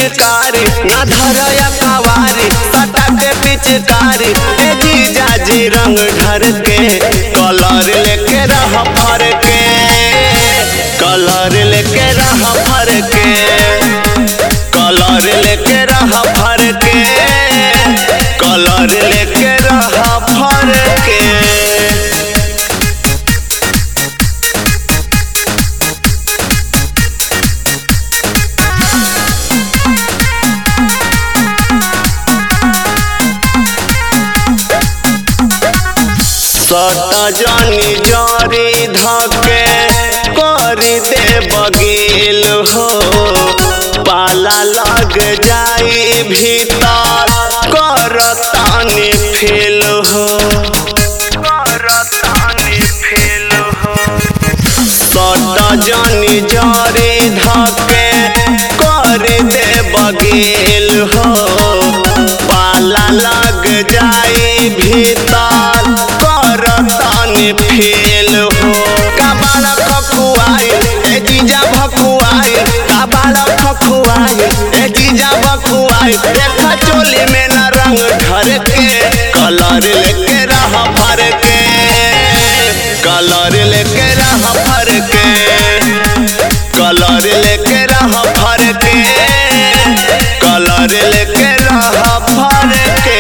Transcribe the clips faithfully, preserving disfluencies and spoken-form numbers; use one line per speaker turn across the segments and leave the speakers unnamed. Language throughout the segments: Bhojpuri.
पिचकारी ना धरया कवारी सटा के पिचकारी ए जीजा जी रंग ढर के कलर लेके रह भर के कलर लेके रह भर के कलर लेके रह भर के कलर लेके रह भर के सट जानी जारी धके कर दे बगील हो पाला लग जाई भीतर करतानी फेल हो करतानी फेल हो सट जानी जारी धके कर दे बगील हो पाला लग जाई भीतर करतानी फेल हो काबाला खखुआई ए जीजा भखुआई काबाला खखुआई ए जीजा भखुआई देखा चोली में ना रंग ढर के कलर लेके रह भर के कलर लेके रह भर के कलर लेके रह भर के कलर लेके रह भर के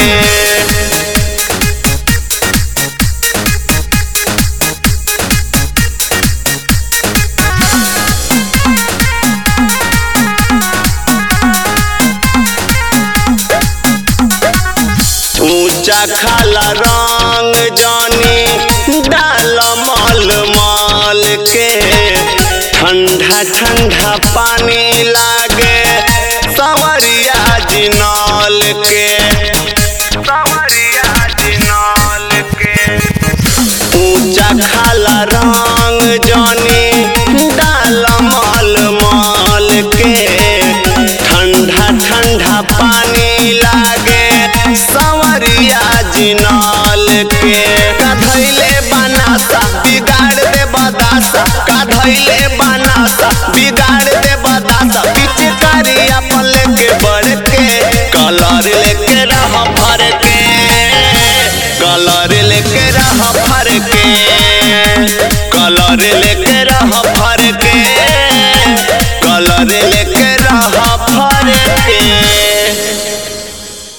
ऊंचा खाला रंग जानी डाल मल मल के ठंडा ठंडा पानी लागे सवरिया जी नल के सवरिया जी नल के ऊंचा खाला रंग जानी डाल मल मल के ठंडा ठंडा पानी लागे सवरिया जिनाल के कधैले बनासा बिगाड़ दे बदासा कधैले बनासा बिगाड़ दे बदासा पिचकारी अपन लेके बढ़ के कलर लेके रह भर के कलर लेके रह भर के